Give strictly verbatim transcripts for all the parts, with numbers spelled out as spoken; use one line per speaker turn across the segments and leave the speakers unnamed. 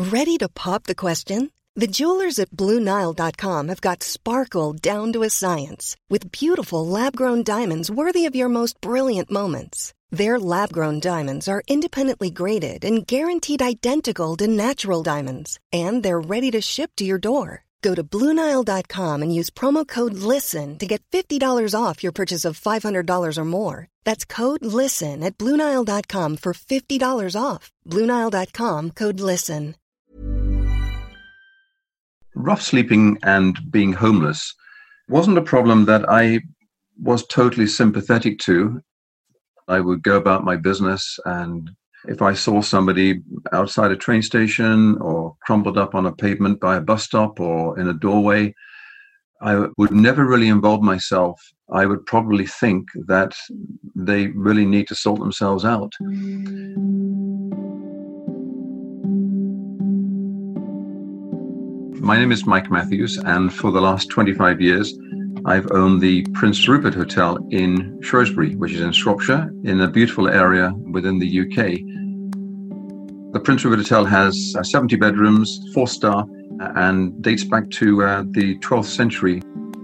Ready to pop the question? The jewelers at Blue Nile dot com have got sparkle down to a science with beautiful lab-grown diamonds worthy of your most brilliant moments. Their lab-grown diamonds are independently graded and guaranteed identical to natural diamonds, and they're ready to ship to your door. Go to Blue Nile dot com and use promo code LISTEN to get fifty dollars off your purchase of five hundred dollars or more. That's code LISTEN at Blue Nile dot com for fifty dollars off. Blue Nile dot com, code LISTEN.
Rough sleeping and being homeless wasn't a problem that I was totally sympathetic to. I would go about my business, and if I saw somebody outside a train station or crumpled up on a pavement by a bus stop or in a doorway, I would never really involve myself. I would probably think that they really need to sort themselves out. My name is Mike Matthews, and for the last twenty-five years, I've owned the Prince Rupert Hotel in Shrewsbury, which is in Shropshire, in a beautiful area within the U K. The Prince Rupert Hotel has uh, seventy bedrooms, four star, and dates back to uh, the twelfth century.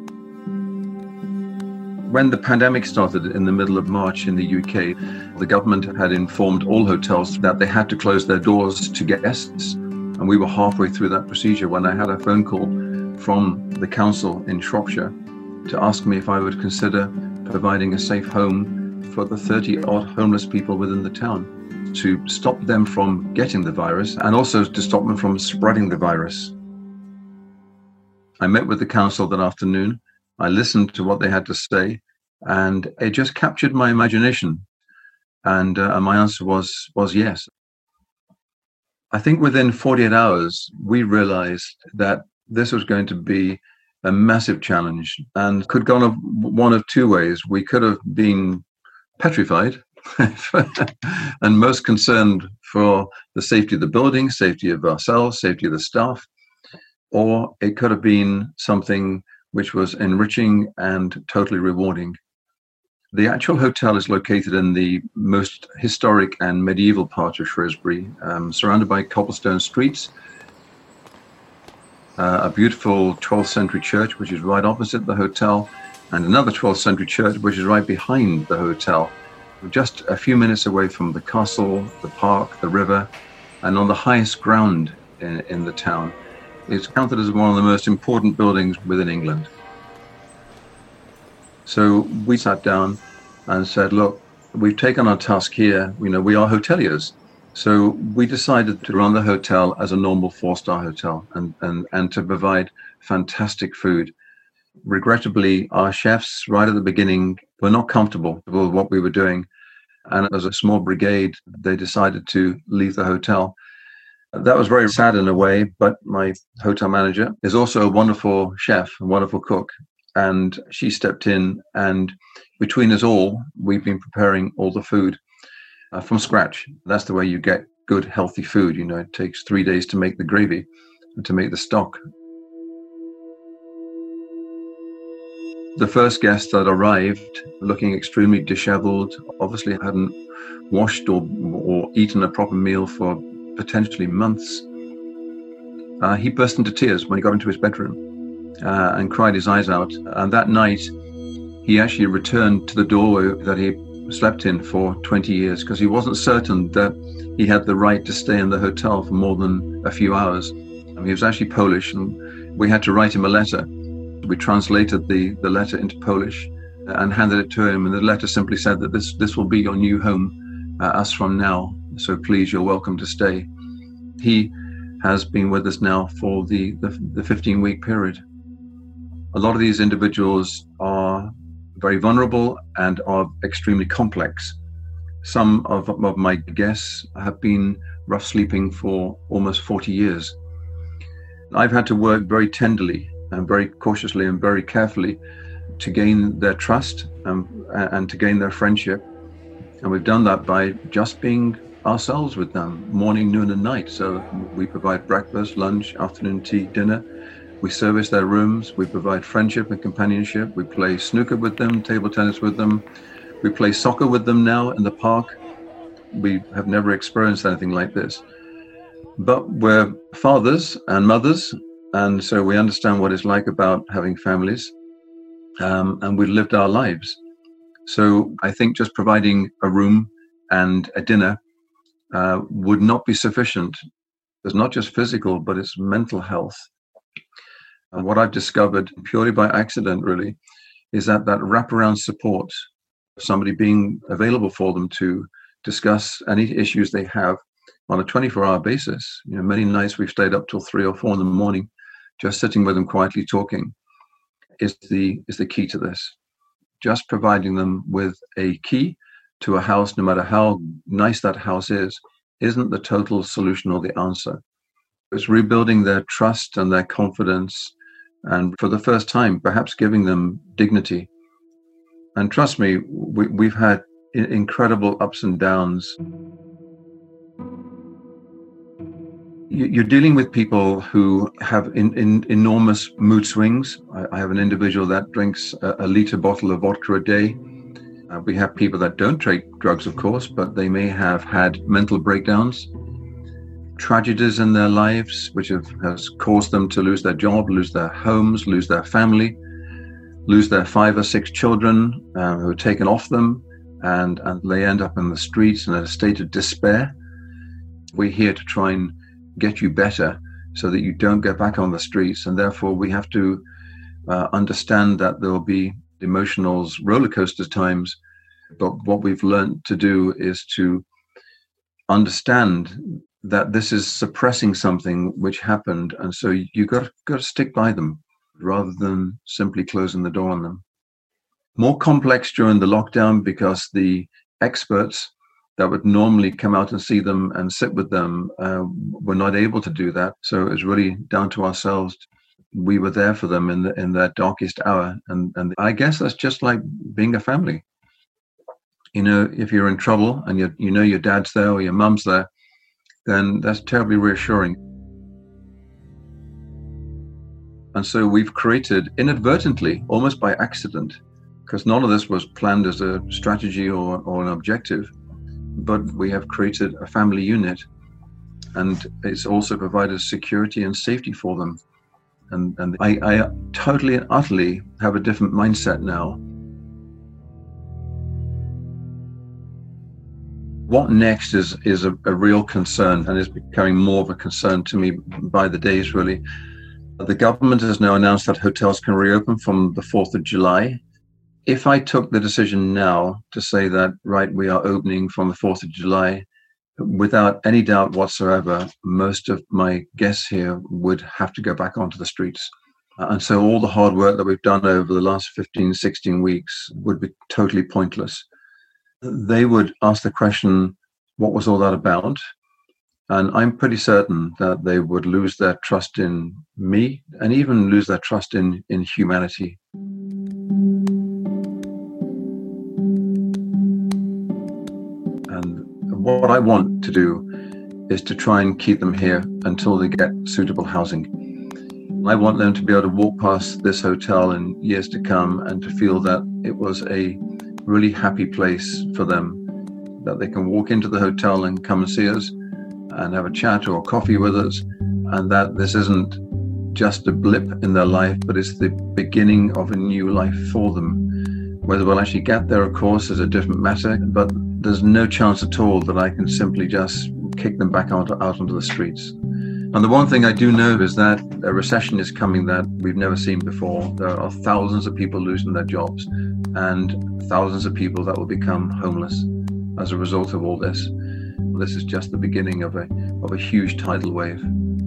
When the pandemic started in the middle of March in the U K, the government had informed all hotels that they had to close their doors to guests. And we were halfway through that procedure when I had a phone call from the council in Shropshire to ask me if I would consider providing a safe home for the thirty odd homeless people within the town, to stop them from getting the virus and also to stop them from spreading the virus. I met with the council that afternoon. I listened to what they had to say, and it just captured my imagination. And, uh, and my answer was, was yes. I think within forty-eight hours, we realized that this was going to be a massive challenge and could go on one of two ways. We could have been petrified and most concerned for the safety of the building, safety of ourselves, safety of the staff, or it could have been something which was enriching and totally rewarding. The actual hotel is located in the most historic and medieval part of Shrewsbury, um, surrounded by cobblestone streets. Uh, a beautiful twelfth century church, which is right opposite the hotel, and another twelfth century church, which is right behind the hotel, just a few minutes away from the castle, the park, the river, and on the highest ground in, in the town. It's counted as one of the most important buildings within England. So we sat down and said, look, we've taken our task here. You know, we are hoteliers. So we decided to run the hotel as a normal four-star hotel and, and, and to provide fantastic food. Regrettably, our chefs right at the beginning were not comfortable with what we were doing. And as a small brigade, they decided to leave the hotel. That was very sad in a way, but my hotel manager is also a wonderful chef, a wonderful cook. And she stepped in, and between us all, we've been preparing all the food uh, from scratch. That's the way you get good, healthy food. You know, it takes three days to make the gravy and to make the stock. The first guest that arrived, looking extremely disheveled, obviously hadn't washed or, or eaten a proper meal for potentially months. Uh, he burst into tears when he got into his bedroom. Uh, and cried his eyes out. And that night, he actually returned to the doorway that he slept in for twenty years because he wasn't certain that he had the right to stay in the hotel for more than a few hours. I mean, he was actually Polish, and we had to write him a letter. We translated the, the letter into Polish and handed it to him. And the letter simply said that this, this will be your new home uh, as from now. So please, you're welcome to stay. He has been with us now for the, the, the fifteen-week period. A lot of these individuals are very vulnerable and are extremely complex. Some of, of my guests have been rough sleeping for almost forty years. I've had to work very tenderly and very cautiously and very carefully to gain their trust and, and to gain their friendship. And we've done that by just being ourselves with them, morning, noon, and night. So we provide breakfast, lunch, afternoon tea, dinner. We service their rooms. We provide friendship and companionship. We play snooker with them, table tennis with them. We play soccer with them now in the park. We have never experienced anything like this. But we're fathers and mothers, and so we understand what it's like about having families, um, and we've lived our lives. So I think just providing a room and a dinner uh, would not be sufficient. It's not just physical, but it's mental health. And what I've discovered purely by accident, really, is that that wraparound support, somebody being available for them to discuss any issues they have on a twenty-four hour basis. You know, many nights we've stayed up till three or four in the morning, just sitting with them quietly talking, is the is the key to this. Just providing them with a key to a house, no matter how nice that house is, isn't the total solution or the answer. It's rebuilding their trust and their confidence, and for the first time, perhaps giving them dignity. And trust me, we, we've had incredible ups and downs. You're dealing with people who have in, in, enormous mood swings. I, I have an individual that drinks a, a liter bottle of vodka a day. Uh, we have people that don't take drugs, of course, but they may have had mental breakdowns, tragedies in their lives, which have, has caused them to lose their job, lose their homes, lose their family, lose their five or six children um, who are taken off them, and, and they end up in the streets in a state of despair. We're here to try and get you better so that you don't get back on the streets, and therefore we have to uh, understand that there will be emotional roller coaster times, but what we've learned to do is to understand that this is suppressing something which happened, and so you got got to stick by them rather than simply closing the door on them. More complex during the lockdown because the experts that would normally come out and see them and sit with them uh, were not able to do that. So it was really down to ourselves. We were there for them in the, in that darkest hour. And, and I guess that's just like being a family. You know, if you're in trouble and you you know your dad's there or your mum's there, then that's terribly reassuring. And so we've created inadvertently, almost by accident, because none of this was planned as a strategy or, or an objective, but we have created a family unit, and it's also provided security and safety for them. And, and I, I totally and utterly have a different mindset now. What next is, is a, a real concern, and is becoming more of a concern to me by the days, really. The government has now announced that hotels can reopen from the fourth of July. If I took the decision now to say that, right, we are opening from the fourth of July, without any doubt whatsoever, most of my guests here would have to go back onto the streets. And so all the hard work that we've done over the last fifteen, sixteen weeks would be totally pointless. They would ask the question, what was all that about? And I'm pretty certain that they would lose their trust in me and even lose their trust in, in humanity. What I want to do is to try and keep them here until they get suitable housing. I want them to be able to walk past this hotel in years to come and to feel that it was a really happy place for them, that they can walk into the hotel and come and see us and have a chat or coffee with us, and that this isn't just a blip in their life, but it's the beginning of a new life for them. Whether we'll actually get there, of course, is a different matter, but there's no chance at all that I can simply just kick them back out, out onto the streets. And the one thing I do know is that a recession is coming that we've never seen before. There are thousands of people losing their jobs and thousands of people that will become homeless as a result of all this. This is just the beginning of a, of a huge tidal wave.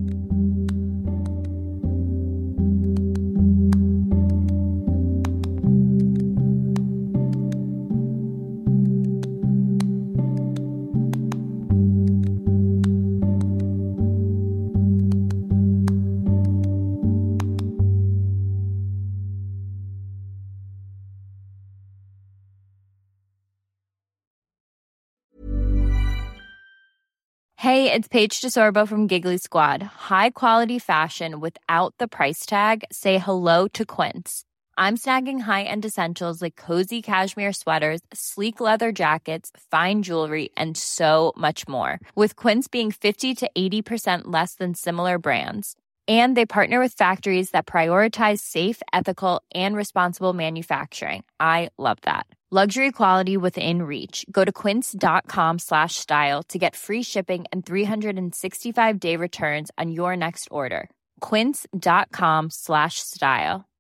Hey, it's Paige DeSorbo from Giggly Squad. High quality fashion without the price tag. Say hello to Quince. I'm snagging high-end essentials like cozy cashmere sweaters, sleek leather jackets, fine jewelry, and so much more. With Quince being fifty to eighty percent less than similar brands. And they partner with factories that prioritize safe, ethical, and responsible manufacturing. I love that. Luxury quality within reach. Go to quince.com slash style to get free shipping and three sixty-five day returns on your next order. Quince.com slash style.